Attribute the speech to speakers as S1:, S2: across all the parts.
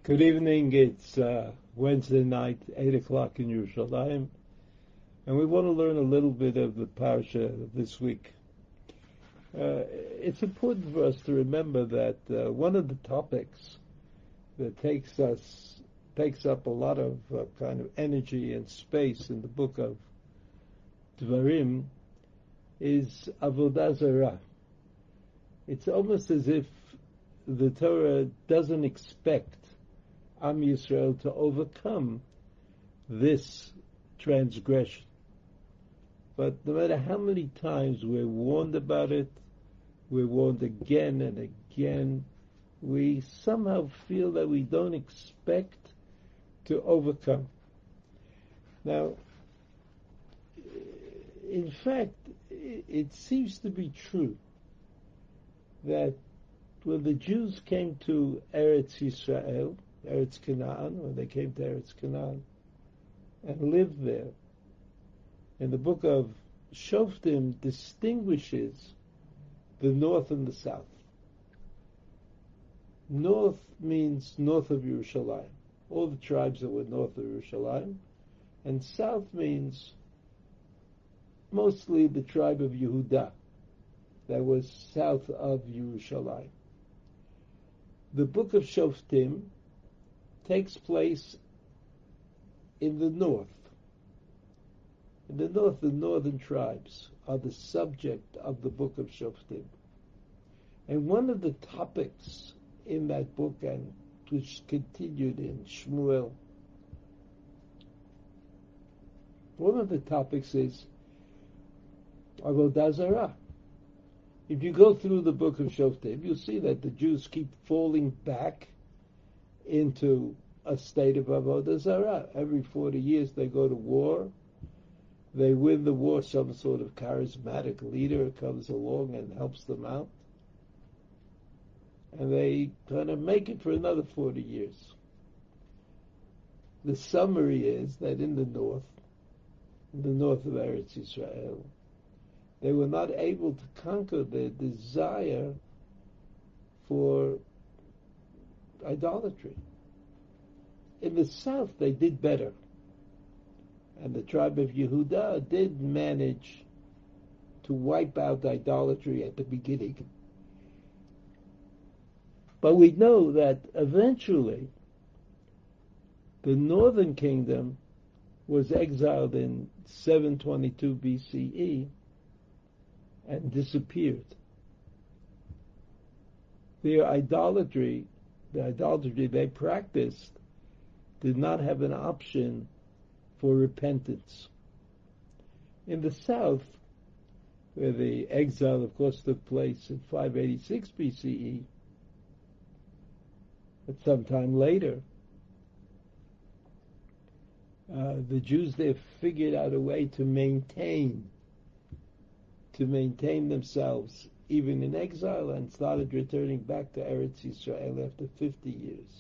S1: Good evening. It's Wednesday night, 8 o'clock in Yerushalayim, and we want to learn a little bit of the parsha this week. It's important for us to remember that one of the topics that takes up a lot of kind of energy and space in the book of Dvarim is Avodah Zarah. It's almost as if the Torah doesn't expect Am Yisrael to overcome this transgression. But no matter how many times we're warned about it, we're warned again and again, we somehow feel that we don't expect to overcome. Now, in fact, it seems to be true that when the Jews came to Eretz Yisrael, Eretz Canaan, when they came to Eretz Canaan and lived there, and the book of Shoftim distinguishes the north and the south. North means north of Yerushalayim, all the tribes that were north of Yerushalayim, and south means mostly the tribe of Yehuda that was south of Yerushalayim. The book of Shoftim takes place in the north. In the north, the northern tribes are the subject of the book of Shoftim. And one of the topics in that book, and which continued in Shmuel, one of the topics is Avodah Zarah. If you go through the book of Shoftim, you'll see that the Jews keep falling back into a state of Avodah Zarah. Every 40 years they go to war. They win the war. Some sort of charismatic leader comes along and helps them out. And they kind of make it for another 40 years. The summary is that in the north of Eretz Yisrael, they were not able to conquer their desire for idolatry. In the south, they did better. And the tribe of Yehuda did manage to wipe out idolatry at the beginning. But we know that eventually the northern kingdom was exiled in 722 BCE and disappeared. The idolatry they practiced did not have an option for repentance. In the south, where the exile, of course, took place in 586 BCE, but sometime later, the Jews there figured out a way to maintain themselves even in exile, and started returning back to Eretz Yisrael after 50 years.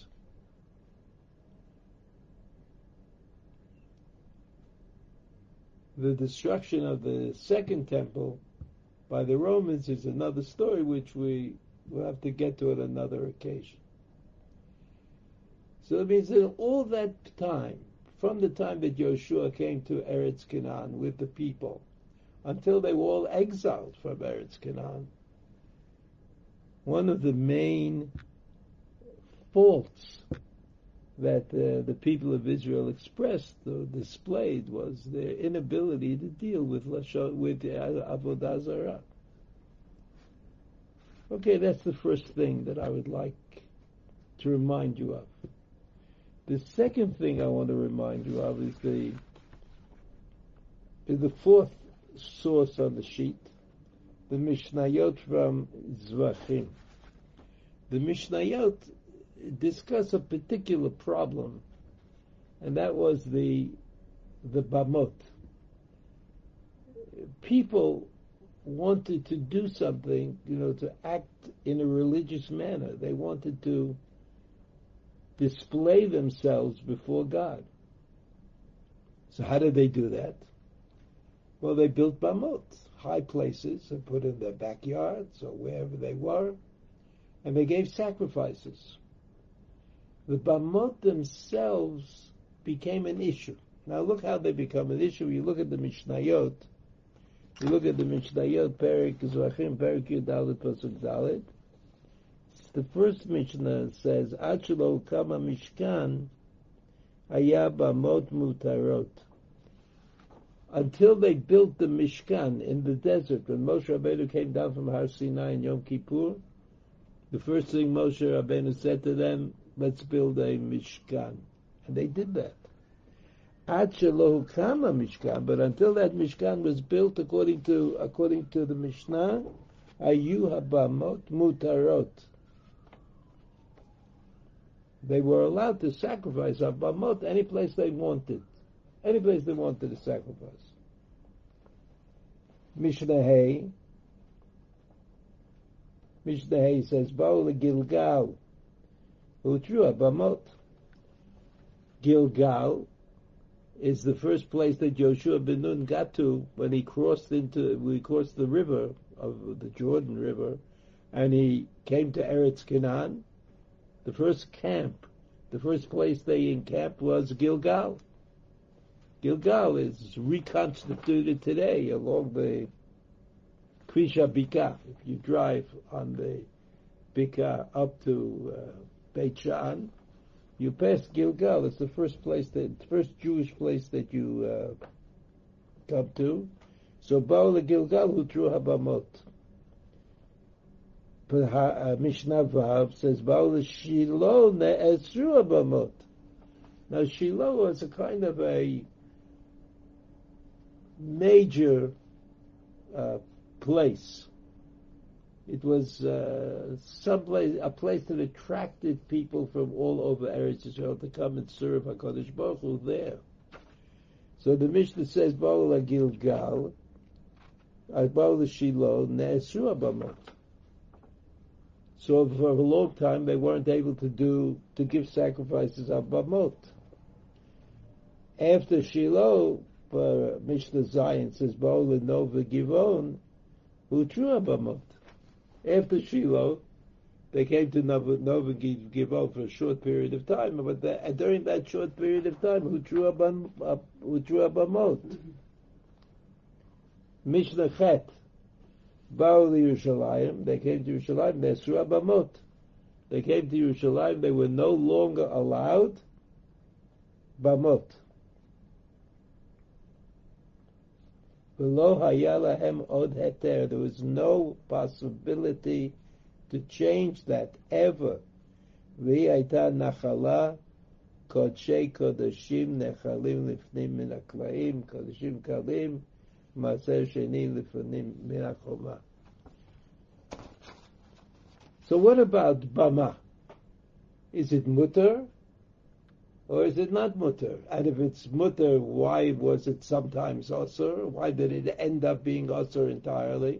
S1: The destruction of the second temple by the Romans is another story which we will have to get to at another occasion. So it means that all that time, from the time that Joshua came to Eretz Canaan with the people, until they were all exiled from Eretz Canaan, one of the main faults that the people of Israel expressed or displayed was their inability to deal with Avodah Zarah. Okay, that's the first thing that I would like to remind you of. The second thing I want to remind you of is the fourth source on the sheet, the Mishnayot from Zvachim. The Mishnayot discuss a particular problem, and that was the Bamot. People wanted to do something, to act in a religious manner. They wanted to display themselves before God. So how did they do that? Well, they built Bamot, high places, and put in their backyards or wherever they were, and they gave sacrifices. the Bamot themselves became an issue. Now look how they become an issue. You look at the Mishnayot. You look at the Mishnayot, Perik Zvachim, Perik Yudalit, Pasuk Dalit. The first Mishnah says, Ad shelo kama Mishkan, haya bamot mutarot. Until they built the Mishkan in the desert, when Moshe Rabbeinu came down from Har Sinai in Yom Kippur, the first thing Moshe Rabbeinu said to them, let's build a Mishkan. And they did that. Ad shelo kama Mishkan, but until that Mishkan was built according to the Mishnah, hayu habamot mutarot. They were allowed to sacrifice habamot any place they wanted. Any place they wanted to sacrifice. Mishnah Hay says, Ba'u Gilgal, Utru habamot. Gilgal is the first place that Yoshua ben Nun got to when he crossed the river of the Jordan River, and he came to Eretz Canaan. The first camp, the first place they encamped was Gilgal. Gilgal is reconstituted today along the Krisha Bika. If you drive on the Bika up to Beit Sha'an, you pass Gilgal. It's the first Jewish place that you come to. So Ba'u Gilgal Hutru Habamot. Mishnah Vav says, Ba'u Shiloh Ne'esru Habamot. Now Shiloh was a kind of a major place. It was a place that attracted people from all over Eretz Yisrael to come and serve HaKadosh Baruch Hu there. So the Mishnah says, Ba'u Gilgal, Ba'u Shiloh Ne'esru Habamot. So for a long time they weren't able to give sacrifices of Bamot. After Shiloh, Mishnah Zion says, Ba'u Nova Givon, Utru Bamot. After Shiloh, they came to Nova Givon for a short period of time, but during that short period of time, Utru Bamot. Mishnah Chet, Ba'u Yerushalayim, they came to Yerushalayim, Nesru Bamot. They came to Yerushalayim, they were no longer allowed Bamot. Below Hayalahem Od Heter, there was no possibility to change that ever. V'ayta Nachala Kodshei Kodashim Nechalim Lifnim Min HaKlaim Kodashim Kalim Maser Sheni Lifnim Min HaChoma. So what about Bama? Is it mutter? Or is it not mutter? And if it's mutter, why was it sometimes asur? Why did it end up being asur entirely?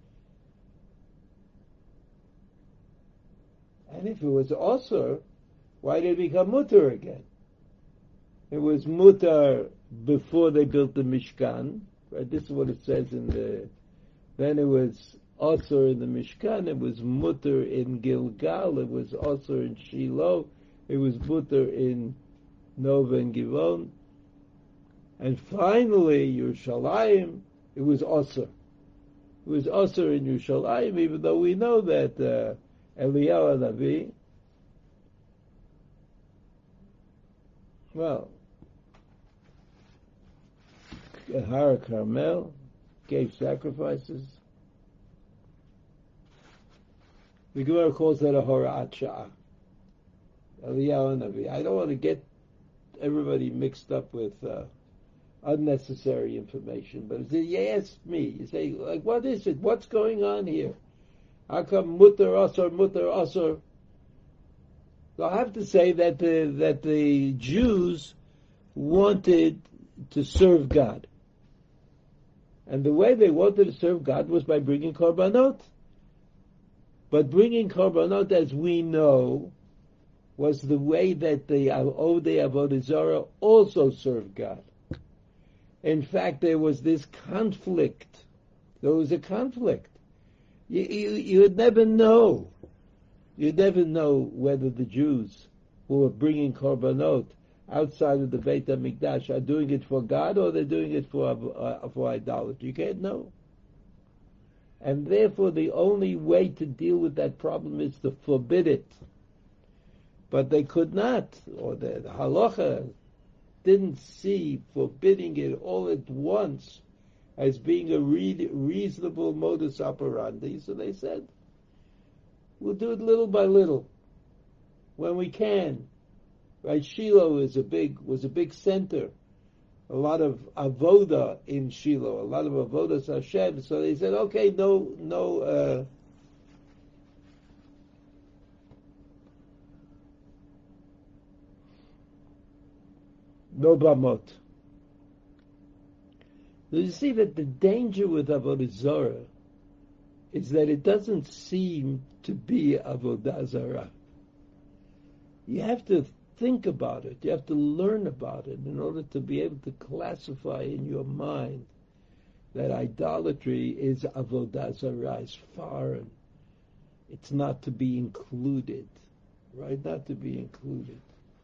S1: And if it was asur, why did it become mutter again? It was mutter before they built the Mishkan. Right? This is what it says then it was asur in the Mishkan, it was mutter in Gilgal, it was asur in Shiloh, it was mutter in Nova and Givon, and finally Yerushalayim, it was Asur. It was Asur in Yerushalayim, even though we know that Eliyahu Navi, at Har Carmel, gave sacrifices. The Gemara calls that a Horat Sha'ah. Eliyahu Navi. I don't want to get everybody mixed up with unnecessary information, but if you ask me, you say, like, what is it? What's going on here? How come mutter asur? So I have to say that the Jews wanted to serve God, and the way they wanted to serve God was by bringing korbanot. But bringing korbanot, as we know, was the way that the Odei Avodah Zarah also served God. In fact, there was this conflict. There was a conflict. You'd never know. You'd never know whether the Jews who are bringing korbanot outside of the Beit HaMikdash are doing it for God or they're doing it for idolatry. You can't know. And therefore the only way to deal with that problem is to forbid it. But they could not, or the halacha didn't see forbidding it all at once as being a reasonable modus operandi. So they said, we'll do it little by little, when we can. Right? Shiloh was a big center. A lot of avoda in Shiloh, a lot of avodas Hashem. So they said, okay, no bamot. So you see that the danger with avodah zarah is that it doesn't seem to be avodah zarah. You have to think about it. You have to learn about it in order to be able to classify in your mind that idolatry is avodah zarah, is foreign. It's not to be included, right? Not to be included.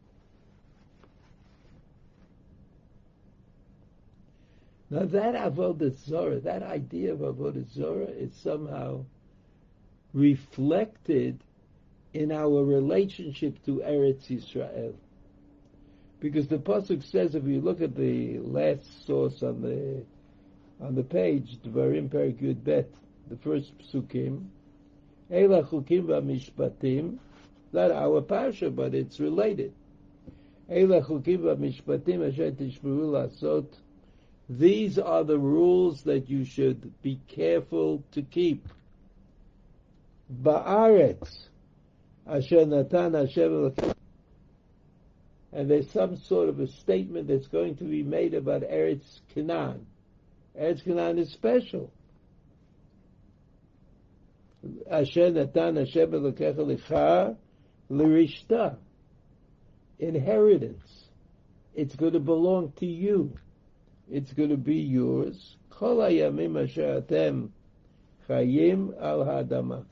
S1: Now that avodah zarah, that idea of avodah zarah is somehow reflected in our relationship to Eretz Yisrael. Because the pasuk says, if you look at the last source on the page, Dvarim Perek Yud Bet, the first psukim, Eila Chukim VaMishpatim, not our parsha, but it's related. Eila Chukim VaMishpatim Asher Tishmeru Lasot. These are the rules that you should be careful to keep. Ba'aretz Asher Natan Hashem. And there's some sort of a statement that's going to be made about Eretz Canaan. Eretz Canaan is special. Asher Natan Hashem Elokecha Lecha L'Rishta. Inheritance. It's going to belong to you. It's going to be yours. Kol hayamim asher atem chayim al ha'adama.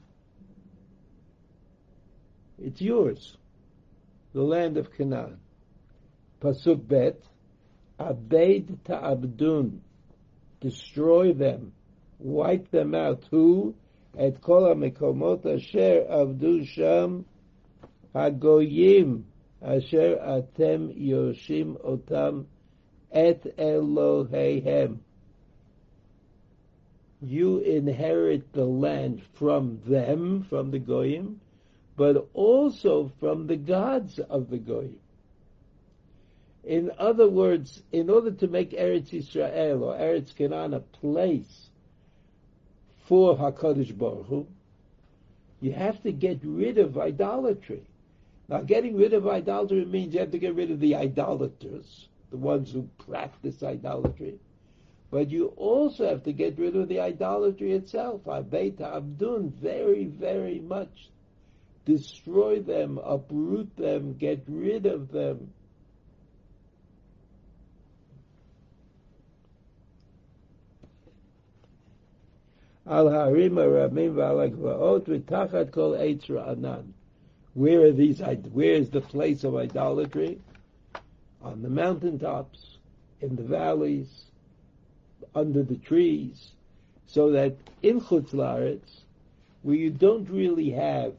S1: It's yours. The land of Canaan. Pasuk Bet, Abeid ta'abdun. Destroy them. Wipe them out. Who? Et kol ha'mekomot asher avdu sham hagoyim asher atem yoshim otam et Eloheihem. You inherit the land from them, from the Goyim, but also from the gods of the Goyim. In other words, in order to make Eretz Yisrael or Eretz Canaan a place for HaKadosh Baruch Hu, you have to get rid of idolatry. Now, getting rid of idolatry means you have to get rid of the idolaters, the ones who practice idolatry. But you also have to get rid of the idolatry itself. Abeit Abdun, very, very much. Destroy them, uproot them, get rid of them. Al Harim Aramim V'al Agvaot V'tachat Kol Eitz Ra'anan. Where is the place of idolatry? On the mountaintops, in the valleys, under the trees, so that in Chutz La'aretz, where you don't really have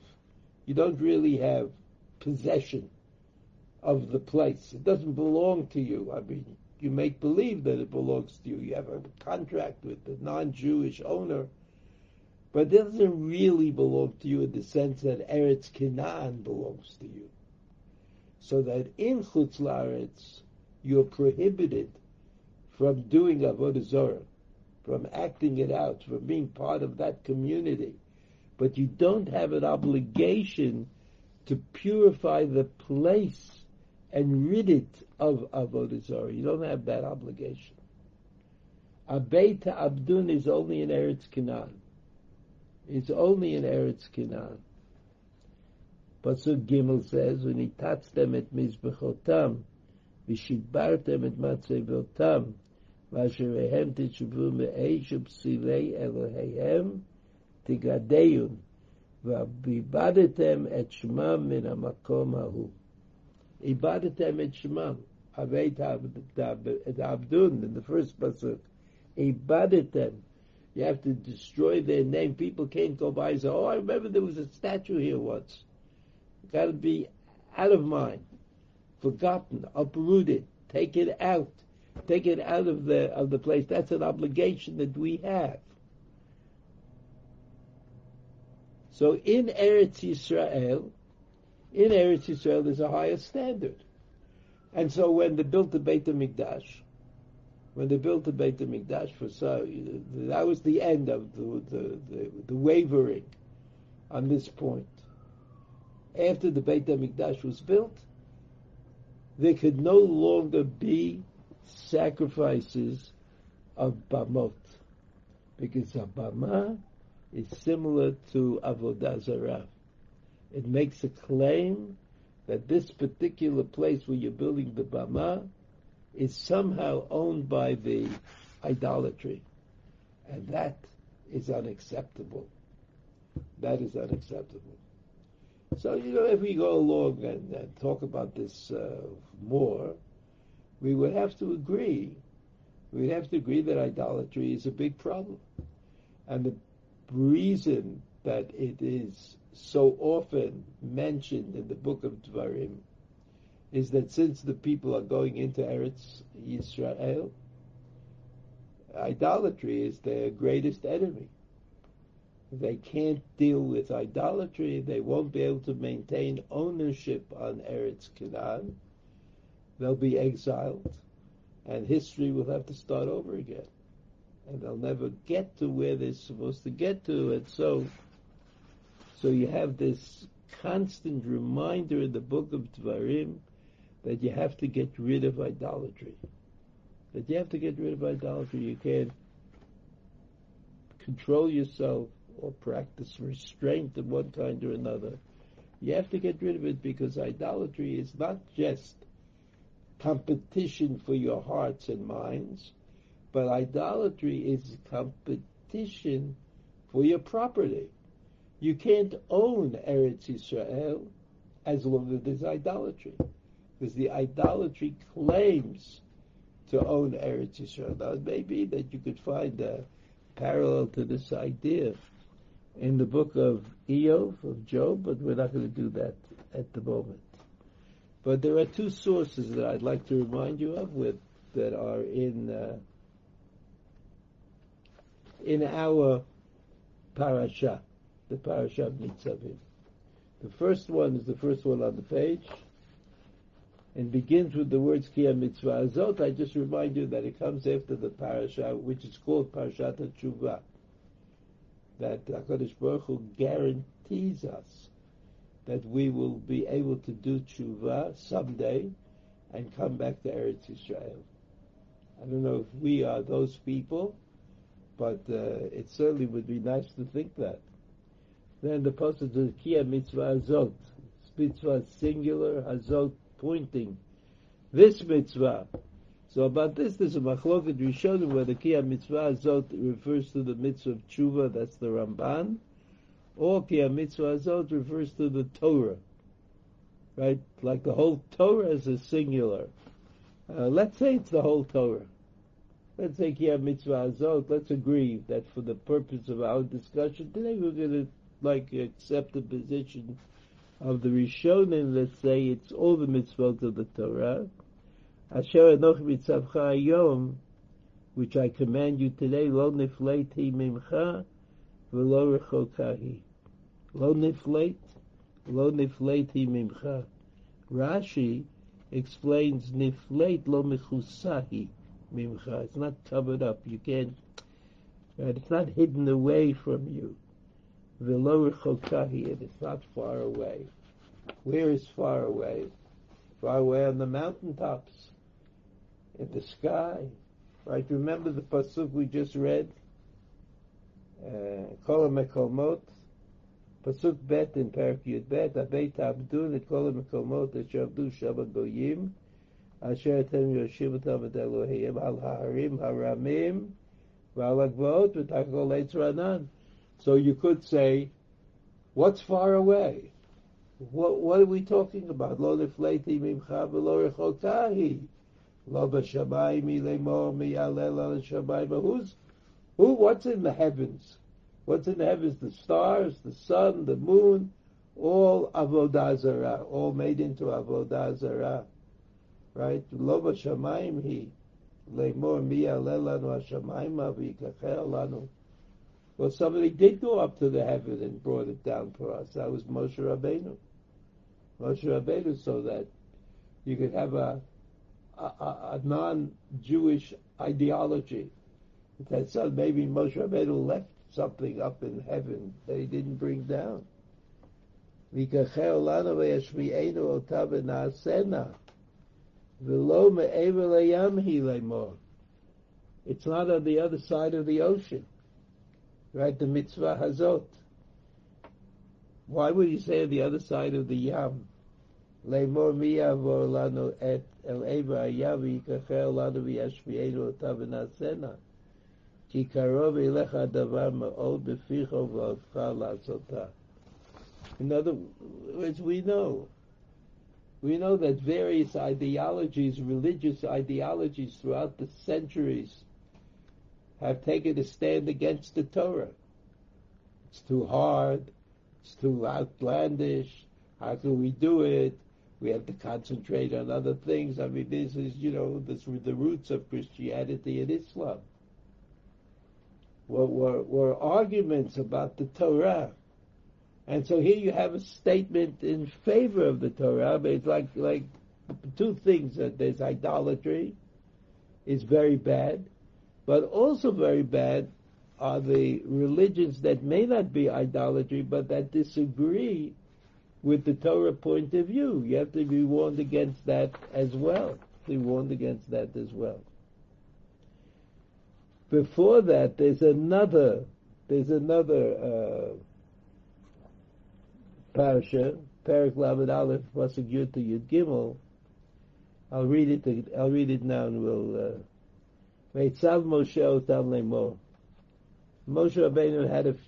S1: possession of the place. It doesn't belong to you. I mean, you make believe that it belongs to you. You have a contract with the non-Jewish owner, but it doesn't really belong to you in the sense that Eretz Canaan belongs to you. So that in Chutz La'aretz, you're prohibited from doing Avodah Zarah, from acting it out, from being part of that community. But you don't have an obligation to purify the place and rid it of Avodah Zarah. You don't have that obligation. Abeit Abdun is only in Eretz Canaan. It's only in Eretz Canaan. Pasuk Gimel says, "V'nitatztem et mizbechotam, v'shibartem et matzevotam, v'asherehem tishvu me'eish u'psilei Eloheihem tigadeyun, v'abibadetem et shmam min hamakom hahu." Ibadatem et Shemam. Aveit Abdun in the first pasuk. Ibadatem. You have to destroy their name. People can't go by and say, "Oh, I remember there was a statue here once." Got to be out of mind, forgotten, uprooted. Take it out. Take it out of the place. That's an obligation that we have. So in Eretz Yisrael, there's a higher standard. And so when they built the Beit HaMikdash, that was the end of the wavering on this point. After the Beit HaMikdash was built, there could no longer be sacrifices of bamot, because a bama is similar to avodah zarah. It makes a claim that this particular place where you're building the bama is somehow owned by the idolatry, and that is unacceptable. That is unacceptable. So, if we go along and talk about this more, we would have to agree. We'd have to agree that idolatry is a big problem. And the reason that it is so often mentioned in the book of Dvarim is that since the people are going into Eretz Yisrael, idolatry is their greatest enemy. If they can't deal with idolatry, they won't be able to maintain ownership on Eretz Canaan. They'll be exiled, and history will have to start over again. And they'll never get to where they're supposed to get to. And so you have this constant reminder in the book of Dvarim that you have to get rid of idolatry. You can't control yourself or practice restraint of one kind or another. You have to get rid of it, because idolatry is not just competition for your hearts and minds, but idolatry is competition for your property. You can't own Eretz Yisrael as long as there's idolatry, because the idolatry claims to own Eretz Yisrael. Now, it may be that you could find a parallel to this idea in the book of Eov, of Job, but we're not going to do that at the moment. But there are two sources that I'd like to remind you of that are in our parasha, the parasha of Nitzavim. The first one is the first one on the page, and begins with the words Ki mitzvah azot. I just remind you that it comes after the parasha, which is called Parashat HaTshuvah, that HaKadosh Baruch Hu guarantees us that we will be able to do tshuva someday and come back to Eretz Yisrael. I don't know if we are those people, but it certainly would be nice to think that. Then the passage is Ki mitzvah azot. Mitzvah singular, azot pointing. This mitzvah. So about this, there's a machloket rishonim whether Ki mitzvah azot refers to the mitzvah of tshuva, that's the Ramban, or Ki mitzvah azot refers to the Torah, right? Like the whole Torah is a singular. Let's say it's the whole Torah. Let's say Ki mitzvah azot. Let's agree that for the purpose of our discussion today, we're going to accept the position of the Rishonim that say it's all the mitzvot of the Torah. Asher enoch mitzavcha hayom, which I command you today, lo nifleit hi mimcha, v'lo rechokahi. Lo nifleit hi mimcha. Rashi explains nifleit lo mechusahi mimcha. It's not covered up. You can't, right? It's not hidden away from you. V'lo rechokahi, and it's not far away. Where is far away? Far away on the mountaintops, in the sky, right? Remember the pasuk we just read? Kol HaMekolmot, pasuk bet in Perek Yud Bet, Abeit Abdun et Kol HaMekolmot asher avdu shama goyim, asher etem yoshim otam et Elohim al ha'arim haramim v'al ha'gvaot v'tachol eitz ranan. So you could say, what's far away? What are we talking about? Lo nefleti mimcha v'lo rechokahi. Lo b'shamayim ilemor miyalel al shamayim. What's in the heavens? What's in the heavens? The stars, the sun, the moon, all avodah zarah, all made into avodah zarah. Right? Lo b'shamayim hi. Lemor miyalel lanu hashamayim v'yikachel lanu. Well, somebody did go up to the heaven and brought it down for us. That was Moshe Rabbeinu. Moshe Rabbeinu, so that you could have a non-Jewish ideology. That so maybe Moshe Rabbeinu left something up in heaven that he didn't bring down. It's not on the other side of the ocean. Right, the mitzvah hazot. Why would he say on the other side of the yam? Leimor miyavor lanu et el eva ayavi yikacher lanu v'yashmienu otav v'nasena ki karov elecha davar ma'od beficho v'avcha la'asotah. In other words, we know that various ideologies, religious ideologies throughout the centuries have taken a stand against the Torah. It's too hard. It's too outlandish. How can we do it? We have to concentrate on other things. I mean, this is, this the roots of Christianity and Islam. Were arguments about the Torah. And so here you have a statement in favor of the Torah, but it's like two things. That there's idolatry, is very bad. But also very bad are the religions that may not be idolatry, but that disagree with the Torah point of view. You have to be warned against that as well. Before that, there's another parasha, Perek Lamed Aleph, Pasuk Yud to Yud Gimel. I'll read it now, and we'll. Veitzav Moshe otam lemor. Moshe Rabbeinu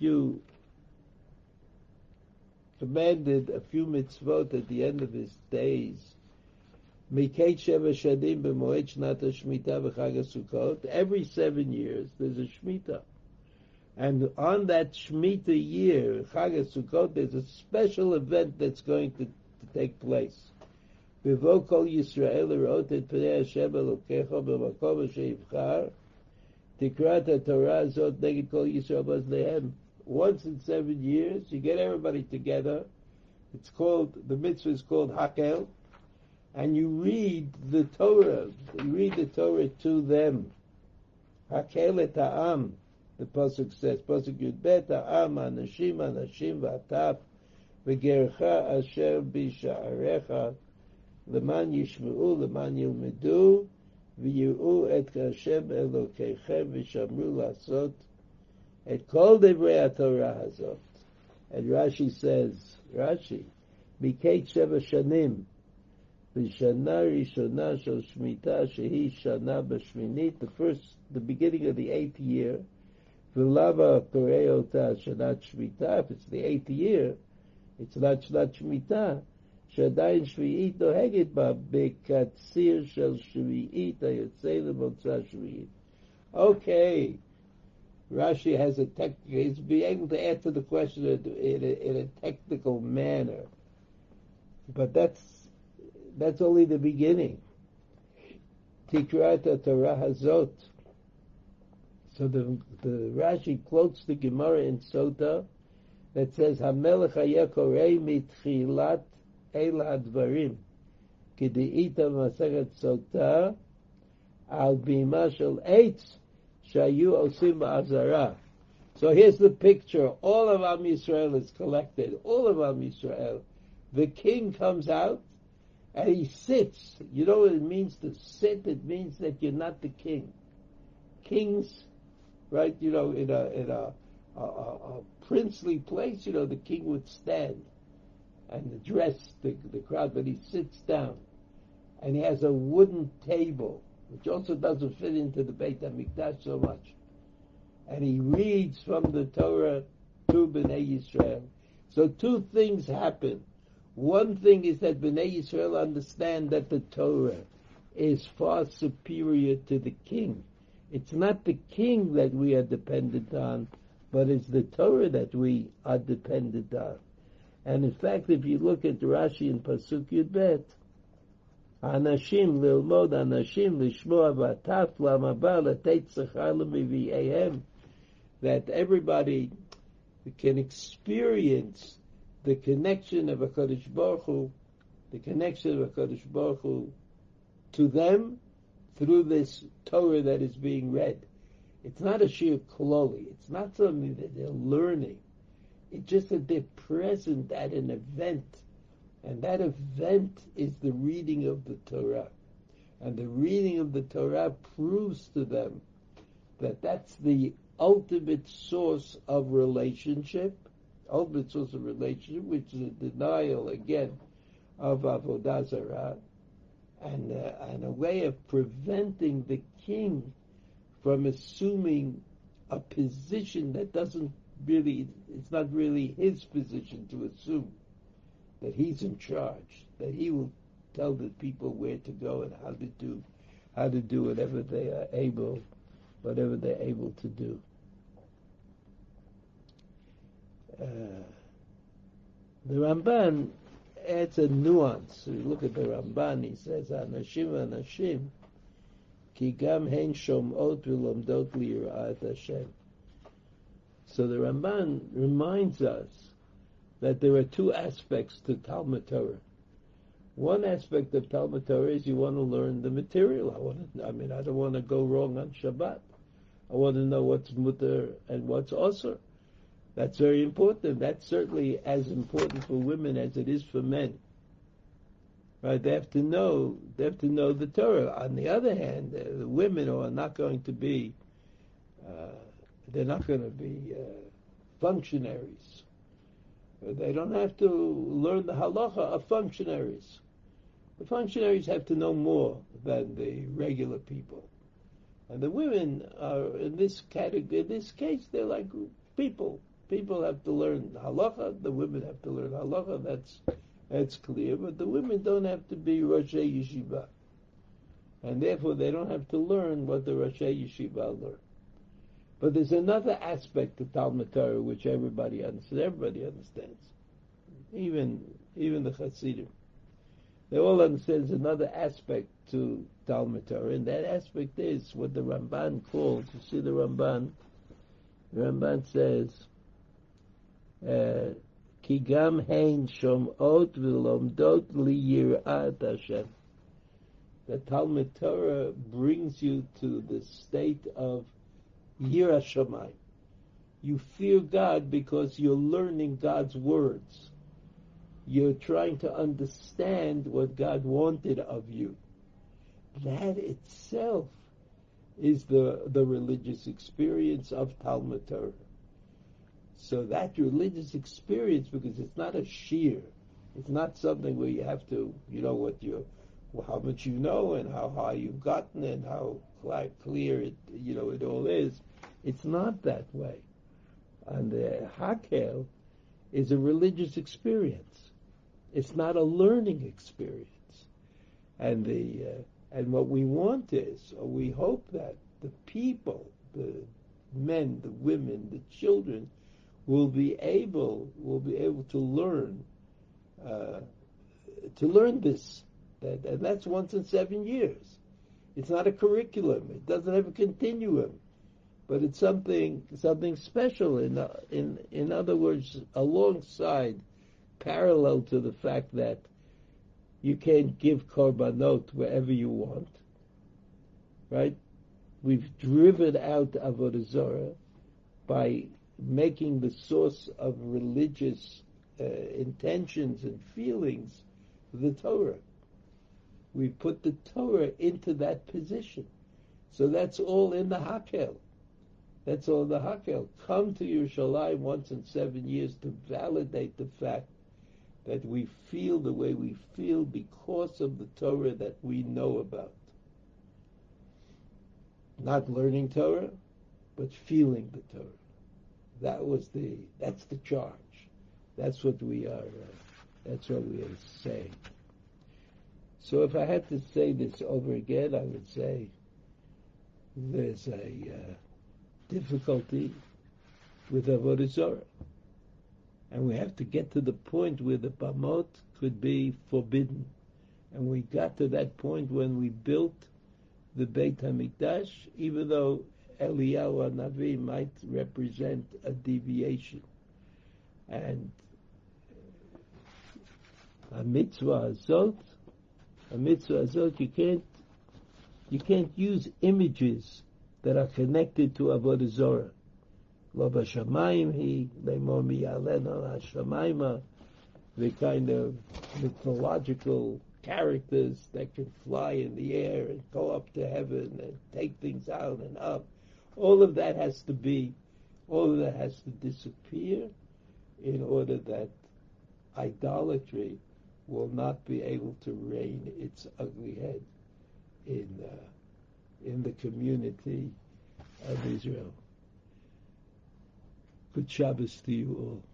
S1: commanded a few mitzvot at the end of his days. Mikei sheva shadim b'moed shnat hashmita v'chag haSukkot. Every 7 years there's a shmita, and on that shmita year, Chag haSukkot, there's a special event that's going to take place. B'vo kol Yisrael l'ra'ot et pnei Hashem Elokecho b'makom asher yivchar tikrat haTorah zot neged kol Yisrael b'oznehem. Once in 7 years, you get everybody together. The mitzvah is called Hakel, and you read the Torah. You read the Torah to them. Hakel et ha'am, the pasuk says. Pasuk Yud Bet ha'am anashim v'ataf v'gercha asher b'sha'arecha Leman yishmeu, leman yilmedu, v'yiru et Hashem Elokeichem v'shamru lasot et kol devrei haTorah hazot. And Rashi says, Mikei sheva shanim, v'shana rishona shel shmita shehi shana b'shminit, the beginning of the 8th year, v'lava korei ota shanat shmita. If it's the 8th year, it's not shanat shmita. שעדיין שביעית נוהגת בה בקציר של שביעית היוצא למוצא שביעית. Okay, Rashi has he's being able to answer the question in a technical manner, but that's only the beginning. Tikrat Torah hazot. So the Rashi quotes the Gemara in Sota that says Hamelech hayeh korei mitchilat Eila Advarim, Kidi'ita Masechet Sota, Al Bima Shel Eitz, Shayu Osim Azara. So here's the picture. All of Am Yisrael is collected. All of Am Yisrael. The king comes out, and he sits. You know what it means to sit? It means that you're not the king. Kings, right? In a princely place, the king would stand and address the crowd, but he sits down, and he has a wooden table, which also doesn't fit into the Beit HaMikdash so much, and he reads from the Torah to Bnei Yisrael. So two things happen. One thing is that Bnei Yisrael understand that the Torah is far superior to the king. It's not the king that we are dependent on, but it's the Torah that we are dependent on. And in fact, if you look at Rashi in Pasuk Yud Bet, Anashim lilmod anashim lishmoa v'ataf lamaba l'teit tzachar l'mivi'ehem, that everybody can experience the connection of HaKadosh Baruch Hu, the connection of HaKadosh Baruch Hu to them through this Torah that is being read. It's not a shir kololi. It's not something that they're learning. It's just that they're present at an event. And that event is the reading of the Torah. And the reading of the Torah proves to them that that's the ultimate source of relationship, which is a denial, again, of Avodah Zarah, and a way of preventing the king from assuming a position that it's not really his position to assume, that he's in charge, that he will tell the people where to go and how to do whatever they're able to do. The Ramban adds a nuance. So you look at the Ramban, he says, Anashim, ki gam hein shomot v'lomdot liyira'at Hashem. So the Ramban reminds us that there are two aspects to Talmud Torah. One aspect of Talmud Torah is you want to learn the material. I don't want to go wrong on Shabbat. I want to know what's mutter and what's osur. That's very important. That's certainly as important for women as it is for men. Right? They have to know the Torah. On the other hand, the women are not going to be functionaries. They don't have to learn the halacha of functionaries. The functionaries have to know more than the regular people. And the women are in this category. In this case, they're like people. People have to learn halacha. The women have to learn halacha. That's clear. But the women don't have to be Roshei Yeshiva, and therefore they don't have to learn what the Roshei Yeshiva learn. But there's another aspect to Talmud Torah which everybody understands. Everybody understands, even the Hasidim. They all understand there's another aspect to Talmud Torah, and that aspect is what the Ramban calls. You see, the Ramban says, "Ki gam hein shomot v'lomdot liyirat Hashem." The Talmud Torah brings you to the state of Yirah Shamayim. You fear God because you're learning God's words. You're trying to understand what God wanted of you. That itself is the religious experience of Talmud Torah. So that religious experience, because it's not a sheer, it's not something where you have to, how much you know and how high you've gotten and how clear it all is. It's not that way. And the Hakel is a religious experience. It's not a learning experience. And what we want is, or we hope that the people, the men, the women, the children, will be able to learn this. And that's once in 7 years. It's not a curriculum. It doesn't have a continuum. But it's something special. In other words, alongside, parallel to the fact that you can't give korbanot wherever you want, right? We've driven out Avodah Zarah by making the source of religious intentions and feelings the Torah. We put the Torah into that position. So that's all in the Hakel. That's all in the Hakel. Come to Yerushalayim once in 7 years to validate the fact that we feel the way we feel because of the Torah that we know about. Not learning Torah, but feeling the Torah. That's the charge. That's what we are That's what we are saying. So if I had to say this over again, I would say there's a difficulty with Avodah Zarah. And we have to get to the point where the Bamot could be forbidden. And we got to that point when we built the Beit HaMikdash, even though Eliyahu HaNavi might represent a deviation. And a mitzvah azot, you can't use images that are connected to Avodah Zarah. Lo b'shamayim hi, le'mor miyalena ha'shamayma, the kind of mythological characters that can fly in the air and go up to heaven and take things out and up. All of that has to disappear in order that idolatry will not be able to reign its ugly head in the community of Israel. Good Shabbos to you all.